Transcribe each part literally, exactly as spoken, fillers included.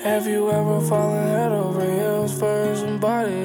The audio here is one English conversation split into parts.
Have you ever fallen head over heels for somebody?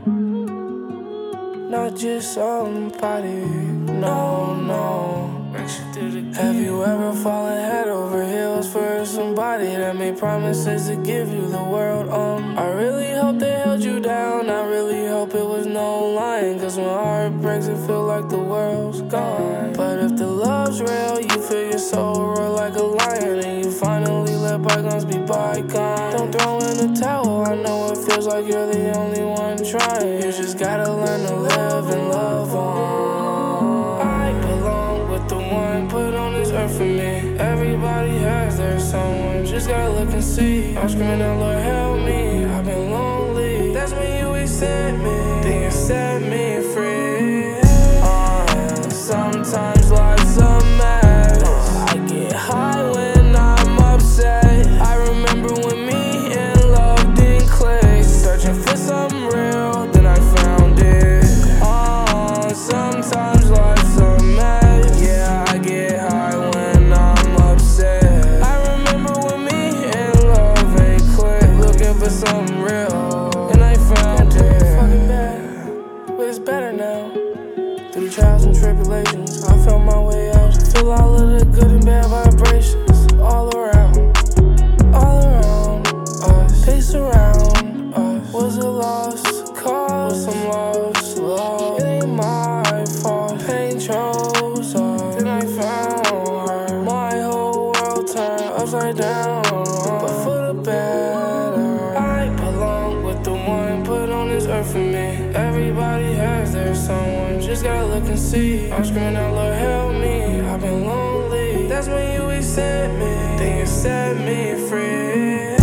Not just somebody, no, no. Have you ever fallen head over heels for somebody that made promises to give you the world? Um, I really hope they held you down. I really hope it was no lying. Cause when heart breaks, it feel like the world's gone. But if the love's real, you feel your soul roar like a lion, and you finally let bygones be bygones. Don't throw in the towel, I know it feels like you're the only one trying. You just gotta learn to live and love on. I belong with the one put on this earth for me. Everybody has their someone, just gotta look and see. I'm screaming out, Lord help me, I've been lonely. That's when you accept me, then you set me free. uh, Sometimes life's a mess. I get high when I'm upset. I remember when me and love didn't click. Searching for something real, then I found it. uh, Sometimes life's a mess. Yeah, I get high when I'm upset. I remember when me and love ain't click. Looking for something real, and I found it. Fucking bad, but it's better now. Through the trials and tribulations, I found my way out. Feel all of the good and bad vibrations all around, all around us. They surround us. Was a lost cause, some lost love. It ain't my fault. Pain chose us. Then I found her. My whole world turned upside down, but for the better. I belong with the one put on this earth for me. Everybody has their someone, just gotta look and see. I'm screaming out, Lord help me, I've been lonely. That's when you accept me, then you set me free.